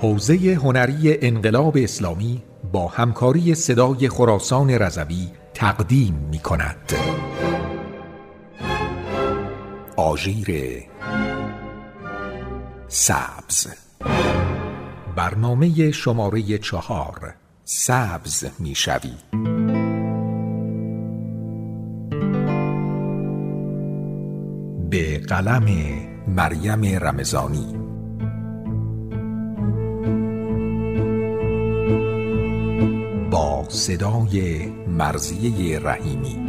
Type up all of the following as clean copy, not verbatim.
حوزه هنری انقلاب اسلامی با همکاری صدای خراسان رضوی تقدیم می‌کند. آژیر سبز. برنامه شماره 4. سبز میشوی. به قلم مریم رمضانی. با صدای مرضیه رحیمی.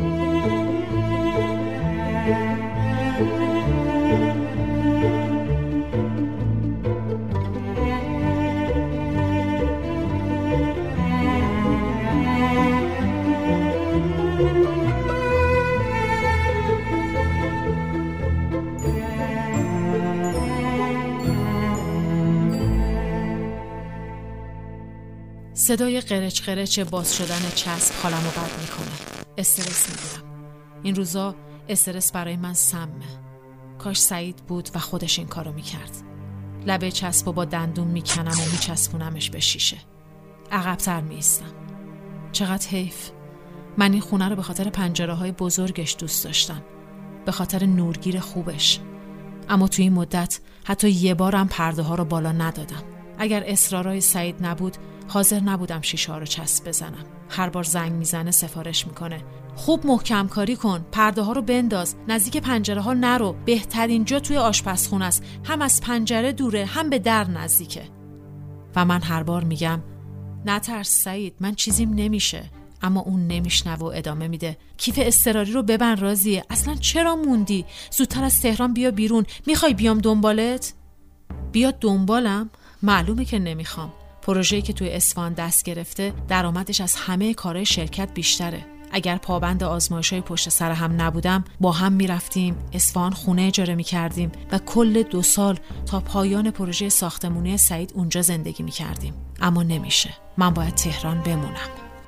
صدای قرچ قرچ باز شدن چسب حالمو بد میکنه. استرس میگیرم. این روزا استرس برای من سمه. کاش سعید بود و خودش این کارو میکرد. لبه چسبو با دندون میکنم و میچسبونمش به شیشه. عقب‌تر میایستم. چقدر حیف. من این خونه رو به خاطر پنجره‌های بزرگش دوست داشتم. به خاطر نورگیر خوبش. اما توی این مدت حتی یه بارم پرده ها رو بالا ندادم. اگر اصرارای سعید نبود حاضر نبودم شیشه ها رو چسب بزنم. هر بار زنگ میزنه سفارش میکنه خوب محکم کاری کن، پرده ها رو بنداز، نزدیک پنجره ها نرو، بهترین جا توی آشپزخونه است، هم از پنجره دوره هم به در نزدیکه. و من هر بار میگم نترس سعید، من چیزیم نمیشه. اما اون نمیشنوه و ادامه میده کیف اضطراری رو ببند راضیه، اصلا چرا موندی؟ زودتر از تهران بیا بیرون، میخوای بیام دنبالت؟ بیا دنبالم؟ معلومه که نمیخوام. پروژه‌ای که توی اصفهان دست گرفته درآمدش از همه کارهای شرکت بیشتره. اگر پابند آزمایش‌های پشت سر هم نبودم با هم میرفتیم اصفهان خونه اجاره میکردیم و کل 2 سال تا پایان پروژه ساختمانی سعید اونجا زندگی میکردیم. اما نمیشه. من باید تهران بمونم.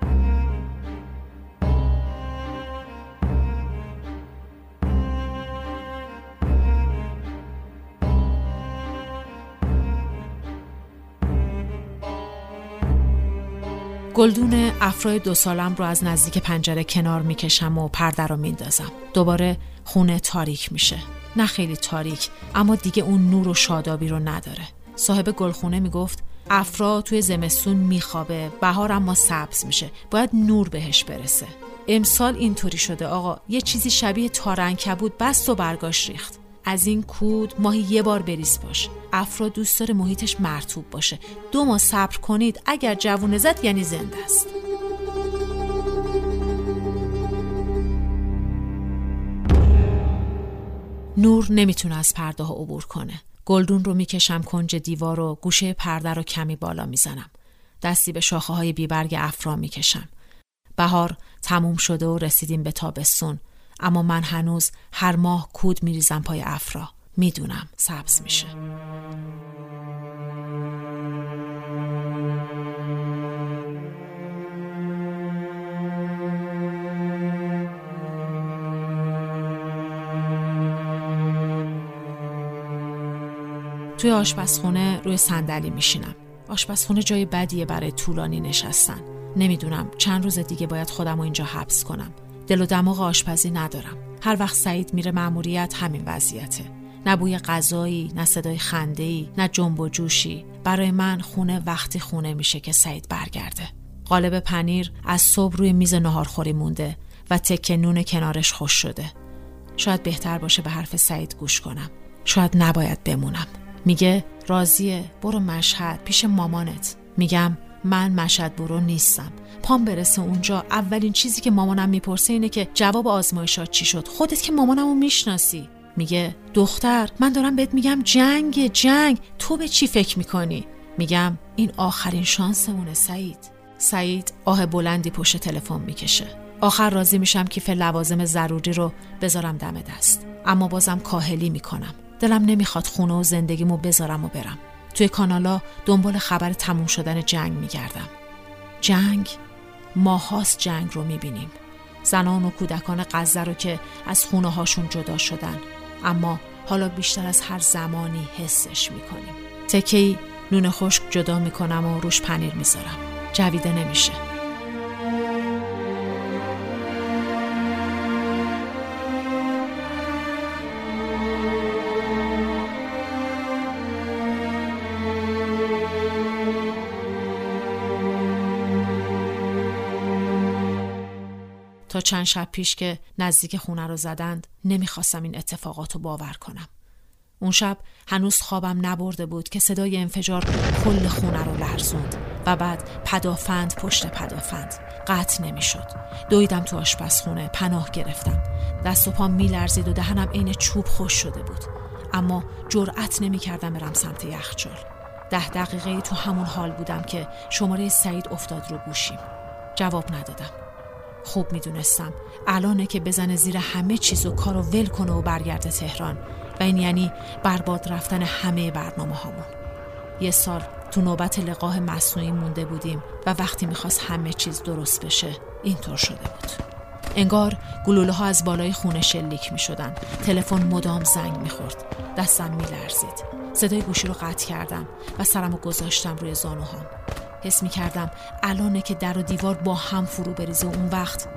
گلدون افرای 2 سالم رو از نزدیک پنجره کنار میکشم و پرده رو میندازم. دوباره خونه تاریک میشه. نه خیلی تاریک، اما دیگه اون نور و شادابی رو نداره. صاحب گلخونه میگفت افرا توی زمستون میخوابه، بهار اما سبز میشه، باید نور بهش برسه. امسال اینطوری شده آقا، یه چیزی شبیه تار عنکبوت بست و برگاش ریخت. از این کود ماهی 1 بار بریز باش. افرا دوست داره محیطش مرطوب باشه. 2 ماه صبر کنید، اگر جوونه زد یعنی زنده است. نور نمیتونه از پرده ها عبور کنه. گلدون رو میکشم کنج دیوار و گوشه پرده رو کمی بالا میزنم. دستی به شاخه های بیبرگ افرا میکشم. بهار تموم شده و رسیدیم به تابستون. اما من هنوز هر ماه کود میریزم پای افرا. میدونم سبز میشه. توی آشپزخونه روی صندلی میشینم. آشپزخونه جای بدیه برای طولانی نشستن. نمیدونم چند روز دیگه باید خودم رو اینجا حبس کنم. دل و دماغ آشپزی ندارم. هر وقت سعید میره مأموریت همین وضعیته. نه بوی غذایی، نه صدای خنده‌ای، نه جنب و جوشی. برای من خونه وقتی خونه میشه که سعید برگرده. قالب پنیر از صبح روی میز ناهارخوری مونده و تکه نون کنارش خوش شده. شاید بهتر باشه به حرف سعید گوش کنم. شاید نباید بمونم. میگه راضیه برو مشهد پیش مامانت. میگم من مشهد برو نیستم. پام برسه اونجا اولین چیزی که مامانم میپرسه اینه که جواب آزمایشات چی شد؟ خودت که مامانمو میشناسی. میگه دختر من دارم بهت میگم جنگ، تو به چی فکر میکنی؟ میگم این آخرین شانسمونه سعید. سعید آه بلندی پشت تلفن میکشه. آخر راضی میشم کیف لوازم ضروری رو بذارم دم دست. اما بازم کاهلی میکنم. دلم نمیخواد خونه و زندگیمو بذارم و برم. توی کانالا دنبال خبر تموم شدن جنگ میگردم. جنگ؟ ماهاست جنگ رو میبینیم. زنان و کودکان غزه رو که از خونه هاشون جدا شدن. اما حالا بیشتر از هر زمانی حسش میکنیم. تکه‌ای نون خشک جدا میکنم و روش پنیر میذارم. جویده نمیشه. تا چند شب پیش که نزدیک خونه رو زدند نمیخواستم این اتفاقات رو باور کنم. اون شب هنوز خوابم نبرده بود که صدای انفجار کل خونه رو لرزوند و بعد پدافند پشت پدافند. قطع نمیشد. دویدم تو آشپزخونه، پناه گرفتم. دست و پام میلرزید و دهنم عین چوب خشک شده بود. اما جرأت نمیکردم برم سمت یخچال. 10 دقیقه تو همون حال بودم که شماره سعید افتاد رو گوشیم. جواب ندادم. خوب میدونستم الانه که بزنه زیر همه چیز و کارو ول کنه و برگرده تهران و این یعنی برباد رفتن همه برنامه هامون. 1 سال تو نوبت لقاح مصنوعی مونده بودیم و وقتی میخواست همه چیز درست بشه اینطور شده بود. انگار گلوله ها از بالای خونه شلیک میشدن. تلفن مدام زنگ میخورد. دستم میلرزید. صدای گوشی رو قطع کردم و سرمو گذاشتم روی زانوهام. حس می‌کردم الانه که در و دیوار با هم فرو بریزه. اون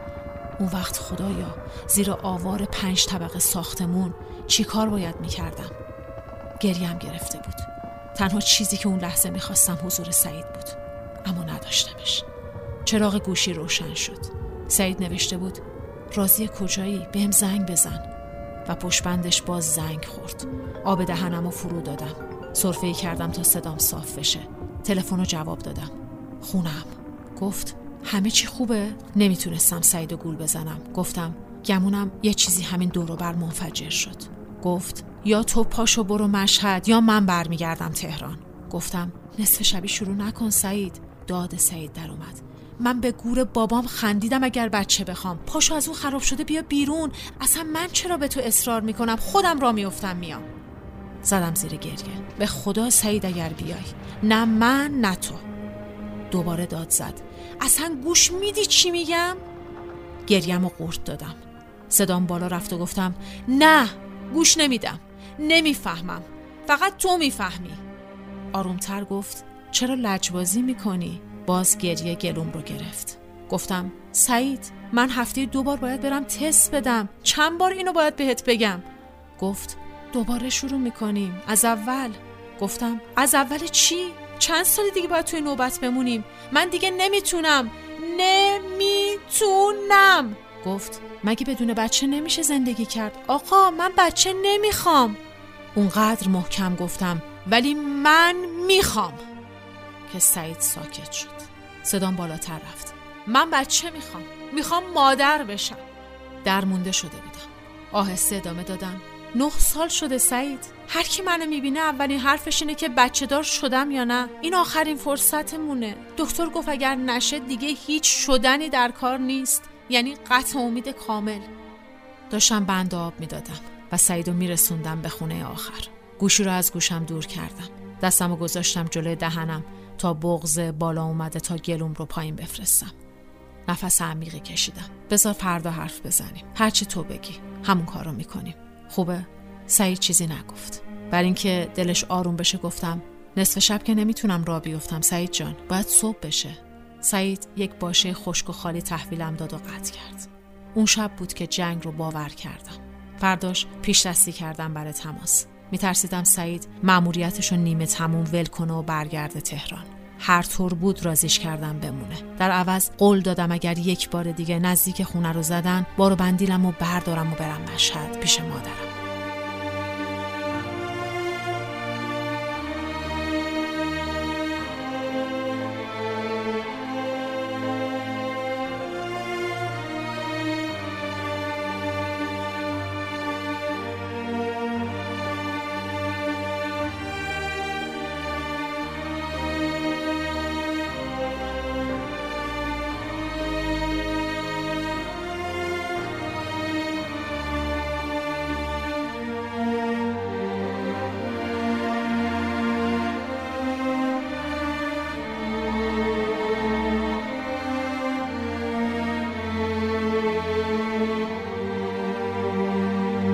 وقت خدایا زیر آوار 5 طبقه ساختمون چی کار باید می‌کردم؟ گریم گرفته بود. تنها چیزی که اون لحظه می‌خواستم حضور سعید بود، اما نداشتمش. چراغ گوشی روشن شد. سعید نوشته بود راضی کجایی؟ بهم زنگ بزن. و پشتبندش باز زنگ خورد. آب دهنمو فرو دادم. سرفه‌ای کردم تا صدام صاف بشه. تلفن رو جواب دادم. خونم. گفت همه چی خوبه؟ نمیتونستم سعیدو گول بزنم. گفتم گمونم یه چیزی همین دور و بر منفجر شد. گفت یا تو پاشو برو مشهد یا من برمیگردم تهران. گفتم نصف شبی شروع نکن سعید. داد سعید در اومد. من به گور بابام خندیدم اگر بچه بخوام. پاشو از اون خراب شده بیا بیرون. اصلا من چرا به تو اصرار میکنم؟ خودم را میافتم میام. زدم زیر گریه. به خدا سعید اگر بیای، نه من نه تو. دوباره داد زد. اصلا گوش میدی چی میگم؟ گریم و قورت دادم. صدام بالا رفت و گفتم نه گوش نمیدم. نمیفهمم. فقط تو میفهمی. آرومتر گفت چرا لجبازی میکنی؟ باز گریه گلوم رو گرفت. گفتم سعید من هفته 2 بار باید برم تست بدم. چند بار اینو باید بهت بگم؟ گفت دوباره شروع میکنیم از اول. گفتم از اول چی؟ چند سال دیگه باید توی نوبت بمونیم؟ من دیگه نمیتونم. گفت مگه بدون بچه نمیشه زندگی کرد؟ آقا من بچه نمیخوام. اونقدر محکم گفتم ولی من میخوام که سعید ساکت شد. صدام بالاتر رفت. من بچه میخوام مادر بشم. درمونده شده بودم. آهسته ادامه دادم 9 سال شده سعید. هر کی منو میبینه اولین حرفش اینه که بچه دار شدم یا نه. این آخرین فرصتمونه. دکتر گفت اگر نشه دیگه هیچ شدنی در کار نیست. یعنی قطع امید کامل. داشتم بند آب میدادم و سعیدو میرسوندم به خونه آخر. گوشی رو از گوشم دور کردم. دستمو گذاشتم جلوی دهنم تا بغض بالا اومده تا گلوم رو پایین بفرستم. نفس عمیقی کشیدم. بذار فردا حرف بزنیم. هرچی تو بگی همون کارو میکنیم. خوبه؟ سعید چیزی نگفت. برای اینکه دلش آروم بشه گفتم نصف شب که نمیتونم راه بیفتم سعید جان. باید صبح بشه. سعید یک باشه خشک و خالی تحویلم داد و قطع کرد. اون شب بود که جنگ رو باور کردم. فرداش پیش دستی کردم برای تماس. میترسیدم سعید مأموریتشو نیمه تموم ول کنه و برگرده تهران. هر طور بود رازیش کردم بمونه. در عوض قول دادم اگر یک بار دیگه نزدیک خونه رو زدن بارو بندیلم و بردارم و برم مشهد پیش مادرم.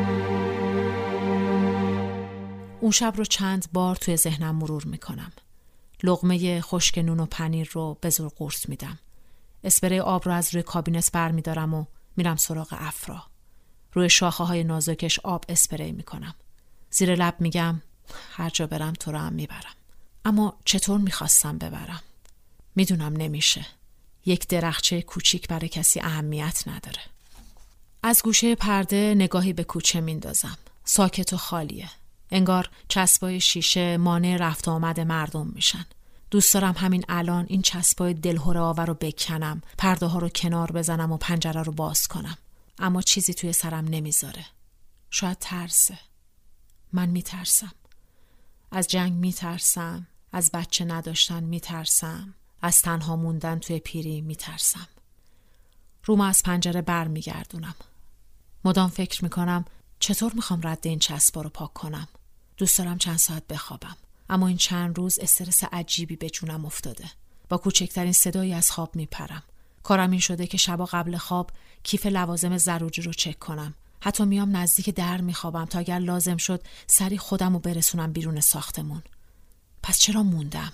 اون شب رو چند بار توی ذهنم مرور میکنم. لقمه خشک نون و پنیر رو به زور قورت میدم. اسپری آب رو از روی کابینت برمیدارم و میرم سراغ افرا. روی شاخه های نازکش آب اسپری میکنم. زیر لب میگم هر جا برم تو رو هم میبرم. اما چطور میخواستم ببرم؟ میدونم نمیشه. یک درخچه کوچیک برای کسی اهمیت نداره. از گوشه پرده نگاهی به کوچه میندازم. ساکت و خالیه. انگار چسبای شیشه مانع رفت آمد مردم میشن. دوست دارم همین الان این چسبای دلهره آور رو بکنم، پرده ها رو کنار بزنم و پنجره رو باز کنم. اما چیزی توی سرم نمیذاره. شاید ترسه. من میترسم. از جنگ میترسم. از بچه نداشتن میترسم. از تنها موندن توی پیری میترسم. روم از پنجره بر میگردونم. مدام فکر میکنم چطور میخوام رد این چسبا رو پاک کنم. دوست دارم چند ساعت بخوابم. اما این چند روز استرس عجیبی به جونم افتاده. با کوچکترین صدایی از خواب میپرم. کارم این شده که شبا قبل خواب کیف لوازم ضروری رو چک کنم. حتی میام نزدیک در میخوابم تا اگر لازم شد سری خودم رو برسونم بیرون ساختمون. پس چرا موندم؟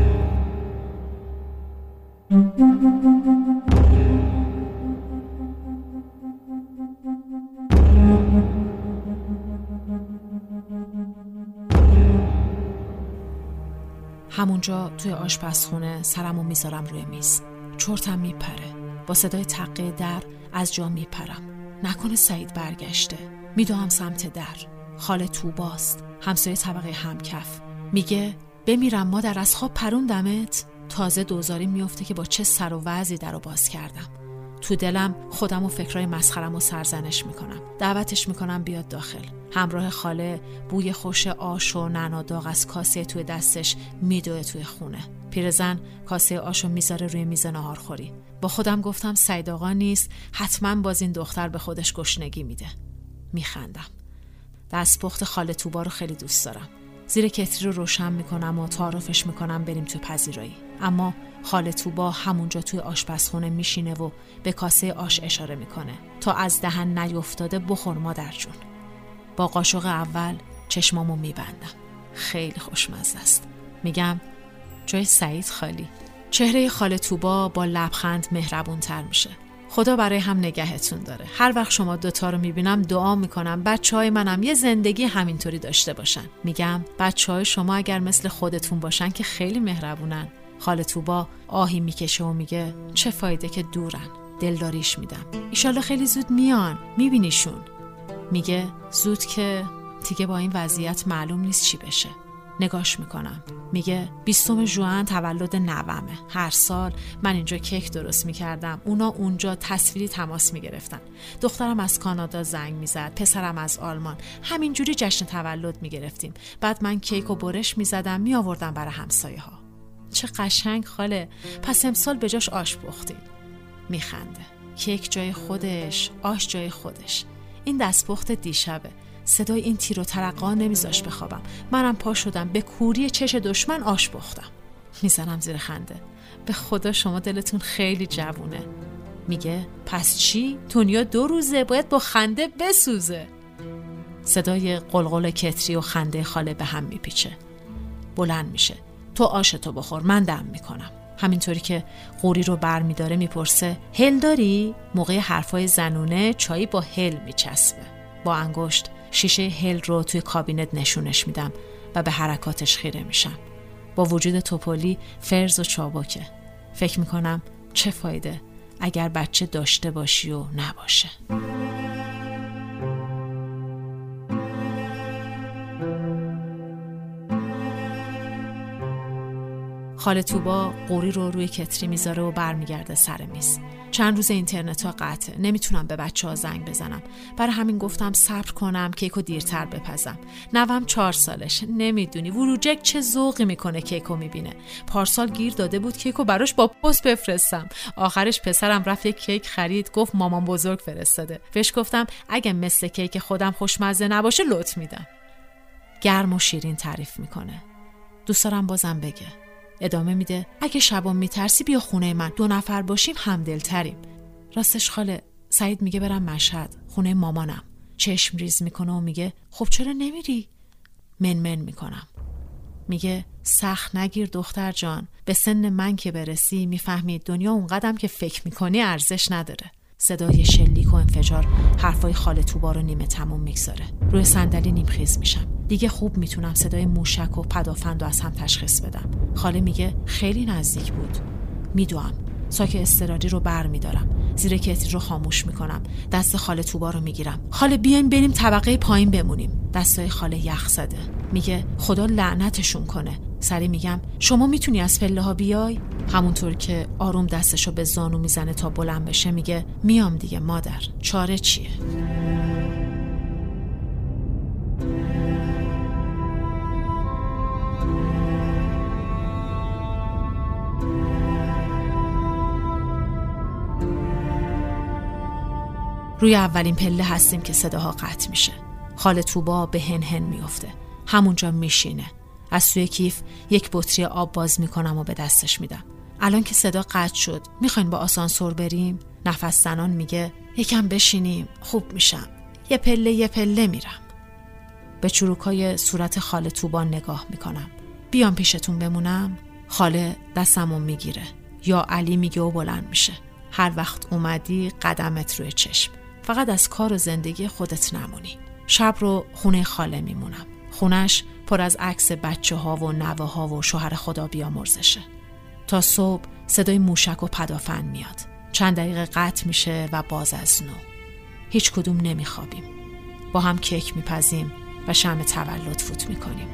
همونجا توی آشپزخونه سرمو میذارم روی میز. چرتم میپره. با صدای تقه در از جا میپرم. نکنه سعید برگشته. میدوام سمت در. خاله توباست. همسایه طبقه همکف. میگه بمیرم مادر از خواب پروندمت. تازه دوزاری میفته که با چه سر و وضعی درو باز کردم. تو دلم خودم و فکرای مسخرم و سرزنش میکنم. دعوتش میکنم بیاد داخل. همراه خاله بوی خوش آش و نعنا داغ از کاسه توی دستش میدوه توی خونه. پیرزن کاسه آشو میذاره روی میز ناهارخوری. با خودم گفتم سعید آقا نیست، حتما باز این دختر به خودش گشنگی میده. میخندم. دستپخت خاله توبا رو خیلی دوست دارم. زیر کتری رو روشن میکنم و تعارفش میکنم بریم تو پذیرایی. اما خاله توبا همونجا توی آشپزخونه میشینه و به کاسه آش اشاره میکنه تا از دهن نیفتاده بخور مادر جون. با قاشق اول چشمامو میبندم. خیلی خوشمزه است. میگم جای سعید خالی. چهره خاله توبا با لبخند مهربون تر میشه. خدا برای هم نگهتون داره. هر وقت شما دوتا رو میبینم دعا میکنم بچهای منم یه زندگی همینطوری داشته باشن. میگم بچهای شما اگر مثل خودتون باشن که خیلی مهربونن. خاله توبا آهی میکشه و میگه چه فایده که دورن. دلداریش میدم. ایشالله خیلی زود میان. میبینیشون. میگه زود که دیگه با این وضعیت معلوم نیست چی بشه. نگاش میکنم. میگه 20 ژوئن تولد نوامه. هر سال من اینجا کیک درست میکردم. اونا اونجا تصویری تماس میگرفتن. دخترم از کانادا زنگ میزد. پسرم از آلمان. همینجوری جشن تولد میگرفتیم. بعد من کیک و برش میزدم میآوردم برای همسایه ها. چه قشنگ خاله. پس امسال به جاش آش پختیم. میخنده. کیک جای خودش، آش جای خودش. این دستپخت دیشبه. صدای این تیر و ترقا نمیذاش بخوابم. منم پا شدم به کوری چش دشمن آش پختم. میزنم زیر خنده. به خدا شما دلتون خیلی جوونه. میگه پس چی؟ دنیا 2 روزه باید با خنده بسوزه. صدای قلقل کتری و خنده خاله به هم میپیچه. بلند میشه. تو آشتو بخور من دم میکنم. همینطوری که قوری رو بر میداره میپرسه هل داری؟ موقع حرفای زنونه چایی با هل میچسبه. با انگشت شیشه هل رو توی کابینت نشونش میدم و به حرکاتش خیره میشم. با وجود توپلی فرز و چابکه. فکر میکنم چه فایده اگر بچه داشته باشی و نباشه. خاله توبا قوری رو روی کتری میذاره و برمیگرده سر میز. چند روز اینترنت ها قطعه. نمیتونم به بچه ها زنگ بزنم. برای همین گفتم صبر کنم کیکو دیرتر بپزم. نوام 4 سالش. نمیدونی وروجک چه ذوقی میکنه کیکو میبینه. پارسال گیر داده بود کیکو براش با پست بفرستم. آخرش پسرم رفت یک کیک خرید. گفت مامان بزرگ فرستاده. بهش گفتم اگه مثل کیک خودم خوشمزه نباشه لط میدم. گرم و شیرین تعریف میکنه. دوست دارم بازم بگه. ادامه میده اگه شبا میترسی بیا خونه من 2 نفر باشیم همدلتریم. راستش خاله سعید میگه برم مشهد خونه مامانم. چشم ریز میکنه و میگه خب چرا نمیری؟ من میکنم. میگه سخت نگیر دختر جان، به سن من که برسی میفهمی دنیا اون قدم که فکر میکنی ارزش نداره. صدای شلیک و انفجار حرفای خاله توبا رو نیمه تموم میگذاره. روی صندلی نیمخیز میشم. دیگه خوب میتونم صدای موشک و پدافند رو از هم تشخیص بدم. خاله میگه خیلی نزدیک بود. میدوام. ساک اضطراری رو بر میدارم. زیر کتری رو خاموش میکنم. دست خاله توبا رو میگیرم. خاله بیایم بریم طبقه پایین بمونیم. دستای خاله یخ زده. میگه خدا لعنتشون کنه. سری میگم شما میتونی از پله ها بیای؟ همونطور که آروم دستشو به زانو میزنه تا بلند بشه میگه میام دیگه مادر، چاره چیه؟ روی اولین پله هستیم که صداها قطع میشه. خاله توبا به هن میفته. همونجا میشینه. از توی کیف یک بطری آب باز میکنم و به دستش میدم. الان که صدا قطع شد میخواین با آسانسور بریم؟ نفس زنان میگه یکم بشینیم خوب میشم. یه پله میرم. به چروکای صورت خاله توبا نگاه میکنم. بیام پیشتون بمونم؟ خاله دستمو میگیره. یا علی میگه و بلند میشه. هر وقت اومدی قدمت روی چشم. فقط از کار و زندگی خودت نمونی. شب رو خونه خاله میمونم. خونش پر از عکس بچه ها و نوه ها و شوهر خدا بیامرزشه. تا صبح صدای موشک و پدافند میاد. چند دقیقه قطع میشه و باز از نو. هیچ کدوم نمیخوابیم. با هم کیک میپزیم و شمع تولد فوت میکنیم.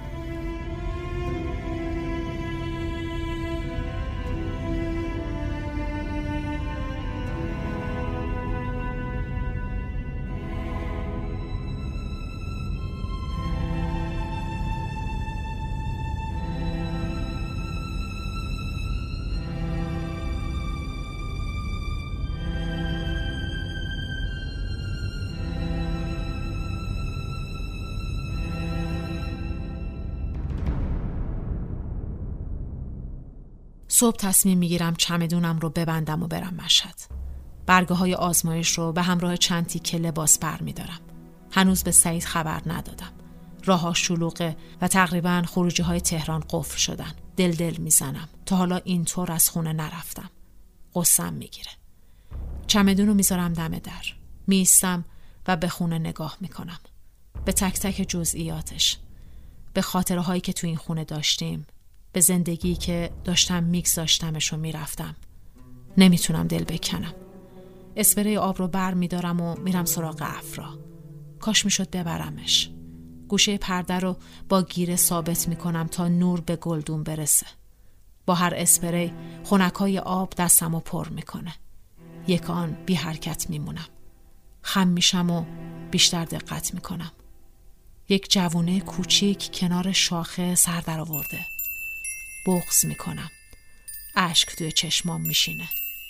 صبح تصمیم میگیرم چمدونم رو ببندم و برم مشهد. برگه های آزمایش رو به همراه چند تیکه لباس بر میدارم. هنوز به سعید خبر ندادم. راه‌ها شلوغه و تقریباً خروجی های تهران قفل شدن. دل میزنم. تا حالا اینطور از خونه نرفتم. قصه‌م میگیره. چمدون رو میذارم دم در. میستم و به خونه نگاه میکنم. به تک تک جزئیاتش. به خاطره هایی که تو این خونه داشتیم. به زندگی که داشتم میگذاشتمش و میرفتم. نمیتونم دل بکنم. اسپری آب رو بر میدارم و میرم سراغ افرا. کاش میشد ببرمش. گوشه پرده رو با گیره ثابت میکنم تا نور به گلدون برسه. با هر اسپری خنکای آب دستمو پر میکنه. یک آن بی حرکت میمونم. خم میشم و بیشتر دقت میکنم. یک جوونه کوچیک کنار شاخه سر در آورده. بغض میکنم. اشک توی چشمام میشینه.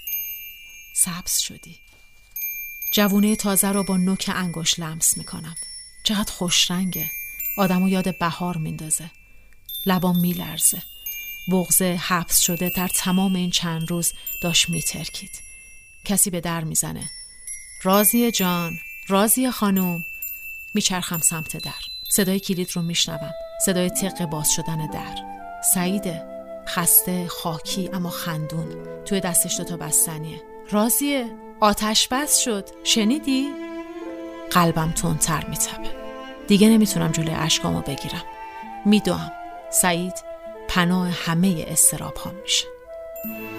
سبز شدی. جوونه تازه رو با نوک انگشت لمس میکنم. چقدر خوش رنگه. آدمو یاد بهار میندازه. لبام میلرزه. بغض حبس شده در تمام این چند روز داشت میترکید. کسی به در میزنه. راضیه جان، راضیه خانوم. میچرخم سمت در. صدای کلید رو میشنوم. صدای تق باز شدن در. سعیده، خسته، خاکی اما خندون. توی دستش 2 بستنیه. راضیه، آتش بس شد، شنیدی؟ قلبم تندتر میتپه. دیگه نمیتونم جلوی اشکامو بگیرم. میدوام. سعید پناه همه اضطراب‌هام میشه.